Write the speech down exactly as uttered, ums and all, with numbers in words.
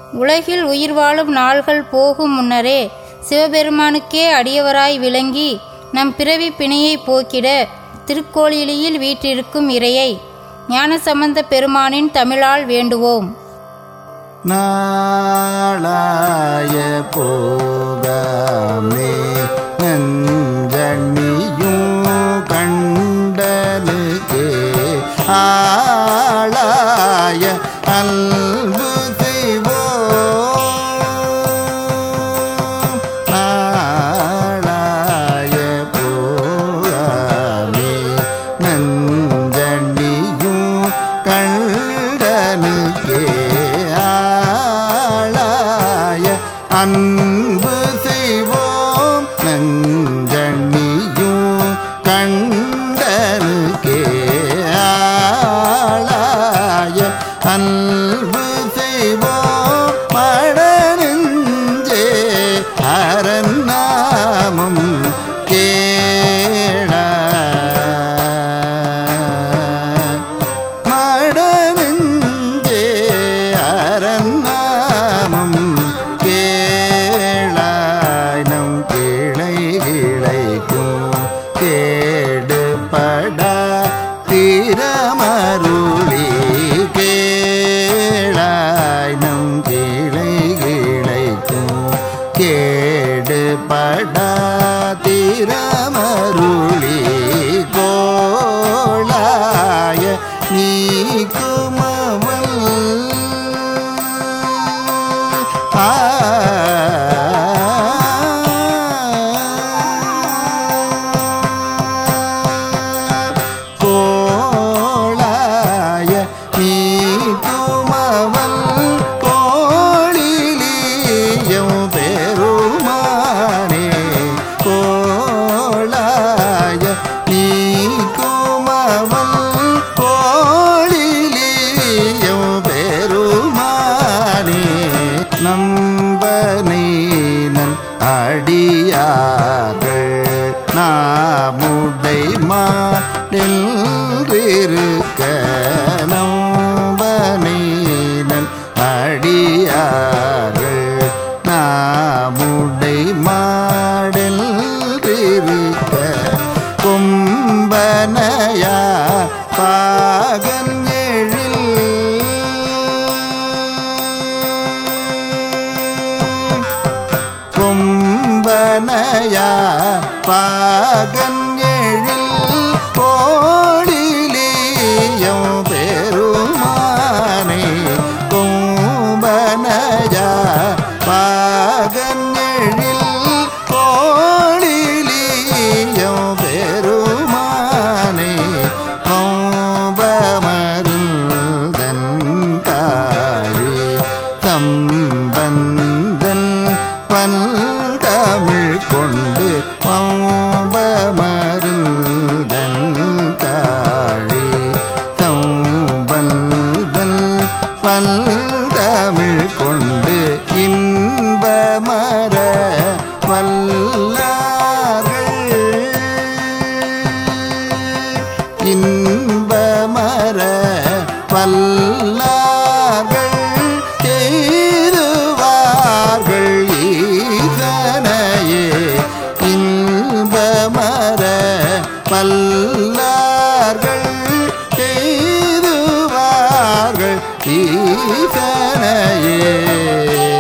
உலகில் உயிர் வாழும் நாள்கள் போகும் முன்னரே சிவபெருமானுக்கே அடியவராய் விளங்கி நம் பிறவி பிணையை போக்கிட திருக்கோயிலில் வீற்றிருக்கும் இறையை ஞானசம்பந்த பெருமானின் தமிழால் வேண்டுவோம். நாளாய போகமே நஞ்சணியும் கண்டனுக்கே ஆளாய அன்பு அன்பு செய்வோம் நஞ்சணியும் கண்டனுக்கே ஆளாய அன்பு செய்வோம் மடனெஞ்சே அரநாமம் கேள மடனெஞ்சே அரநாமம் திரமருளி கேளாய் நம் கிளை கிளைக்கும் கேடுபடா திரமருளி கோளாய நீக்குமவள் ஆ நம்பனீனன் அடியார்கள் நாமுடை மாடில்றிருக்க நம்பனீனன் அடியார்கள் நாமுடை மாடில்றிருக்க கும்பனையா பாகன் கும்பனையா பாகன் எழில் கோடிலியம் பெருமானே கும்பனையா பாகன் எழில் கோடிலியம் பெருமானே கோபமருந்தன் தாழி சம்பந்தன் பல் தமிழ் கொண்டு பம்பமருந்தன் தாழி சம்பந்தன் பல் தமிழ் கொண்டு இன்பமர வல்லார்கள் இன்பமர வல்லார்கள் செய்துவார்கள் ஈசனையே இன்பமர வல்லார்கள் செய்துவார்கள் ஈசனையே.